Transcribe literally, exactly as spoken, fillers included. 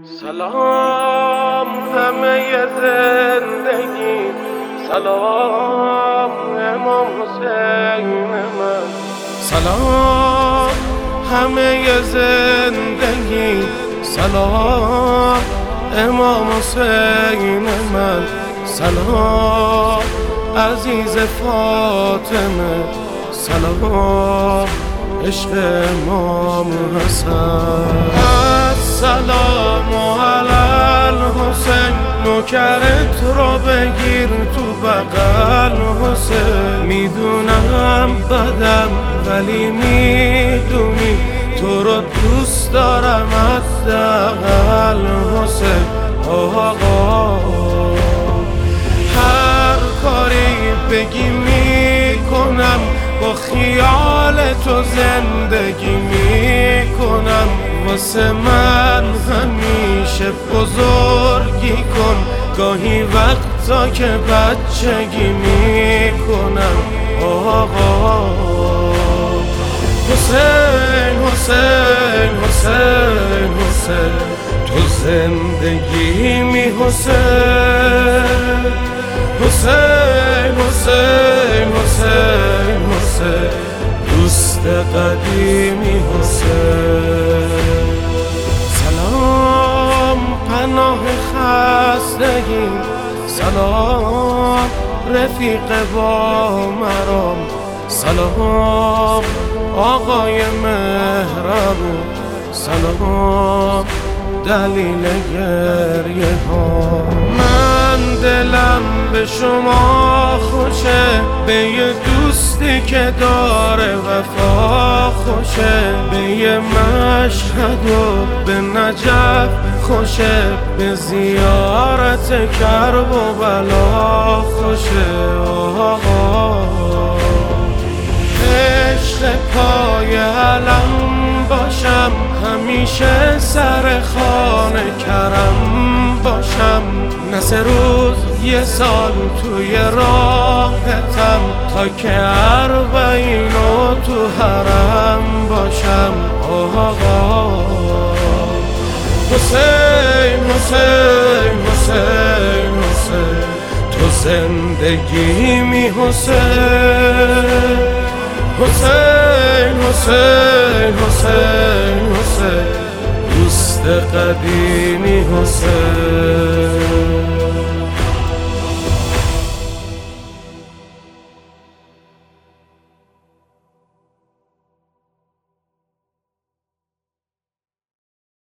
سلام همه زندگی، سلام امام حسین من. سلام همه زندگی، سلام امام حسین من. سلام عزیز فاطمه، سلام عشق امام حسن. السلام علی الحسین، نوکرت رو بگیر تو بغل حسین. میدونم بدم ولی میدونی تو رو دوست دارم حداقل حسین. آقا هر کاری بگی میکنم، با خیال تو زندگی میکنم. واسه من همیشه بزرگی کن، گاهی وقتا که بچگی میکنم. آقا حسین حسین حسین حسین، تو زندگی می حسین. حسین حسین حسین حسین، دوست قدیمی حسین. سلام پناه خستگی، سلام رفیق با مرام. سلام آقای مهربون، سلام دلیل گریه ها. من دلم به شما خوشه، به یه دوستی که داره وفا خوشه. به یه مشهد و به نجف خوشه، به زیارت کرب و بلا خوشه. آقا عشق پای علم باشم، همیشه سر خانه کرم باشم. نه سه روز یه سال توی راهتم، تا که اربعین و تو حرم باشم. آقا حسین حسین حسین حسین، تو زندگی می حسین. حسین حسین حسین حسین، دوست قدیمی حسین.